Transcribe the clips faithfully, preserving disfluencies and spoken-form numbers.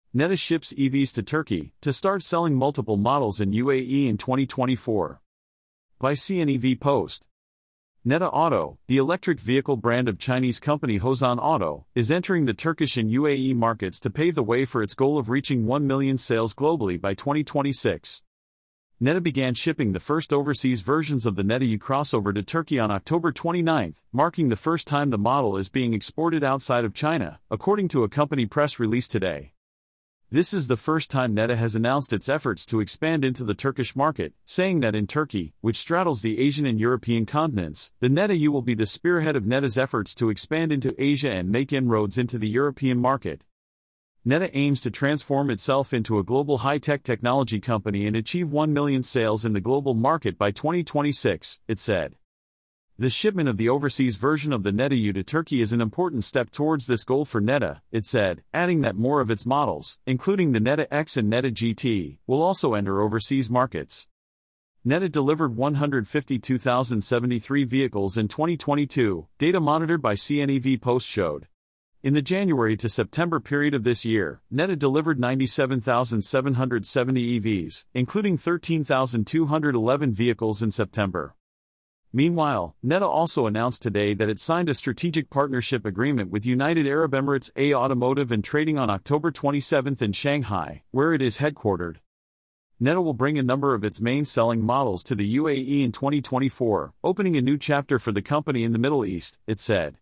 Neta ships E Vs to Turkey to start selling multiple models in U A E in twenty twenty-four. By C N E V Post. Neta Auto, the electric vehicle brand of Chinese company Hosan Auto, is entering the Turkish and U A E markets to pave the way for its goal of reaching one million sales globally by twenty twenty-six. Neta began shipping the first overseas versions of the Neta U crossover to Turkey on October twenty-ninth, marking the first time the model is being exported outside of China, according to a company press release today. This is the first time Neta has announced its efforts to expand into the Turkish market, saying that in Turkey, which straddles the Asian and European continents, the Neta U will be the spearhead of Neta's efforts to expand into Asia and make inroads into the European market. Neta aims to transform itself into a global high-tech technology company and achieve one million sales in the global market by twenty twenty-six, it said. The shipment of the overseas version of the Neta U to Turkey is an important step towards this goal for Neta, it said, adding that more of its models, including the Neta X and Neta G T, will also enter overseas markets. Neta delivered one hundred fifty-two thousand seventy-three vehicles in twenty twenty-two, data monitored by C N E V Post showed. In the January to September period of this year, Neta delivered ninety-seven thousand seven hundred seventy E Vs, including thirteen thousand two hundred eleven vehicles in September. Meanwhile, Neta also announced today that it signed a strategic partnership agreement with United Arab Emirates A Automotive and Trading on October twenty-seventh in Shanghai, where it is headquartered. Neta will bring a number of its main selling models to the U A E in twenty twenty-four, opening a new chapter for the company in the Middle East, it said.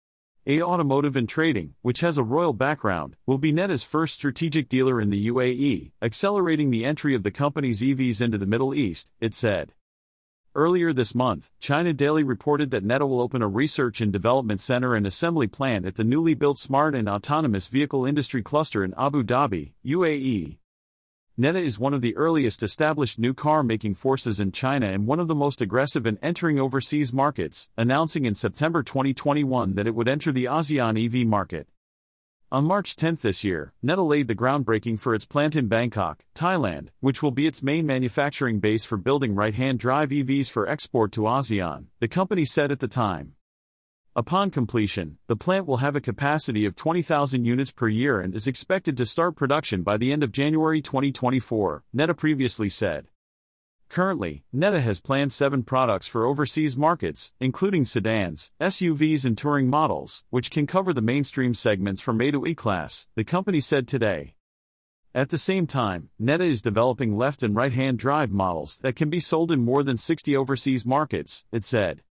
A Automotive and Trading, which has a royal background, will be Neta's first strategic dealer in the U A E, accelerating the entry of the company's E Vs into the Middle East, it said. Earlier this month, China Daily reported that Neta will open a research and development center and assembly plant at the newly built Smart and Autonomous Vehicle Industry Cluster in Abu Dhabi, U A E. Neta is one of the earliest established new car-making forces in China and one of the most aggressive in entering overseas markets, announcing in September twenty twenty-one that it would enter the ASEAN E V market. On March tenth this year, Neta laid the groundbreaking for its plant in Bangkok, Thailand, which will be its main manufacturing base for building right-hand drive E Vs for export to ASEAN, the company said at the time. Upon completion, the plant will have a capacity of twenty thousand units per year and is expected to start production by the end of January twenty twenty-four, Neta previously said. Currently, Neta has planned seven products for overseas markets, including sedans, S U Vs and touring models, which can cover the mainstream segments from A to E-Class, the company said today. At the same time, Neta is developing left and right-hand drive models that can be sold in more than sixty overseas markets, it said.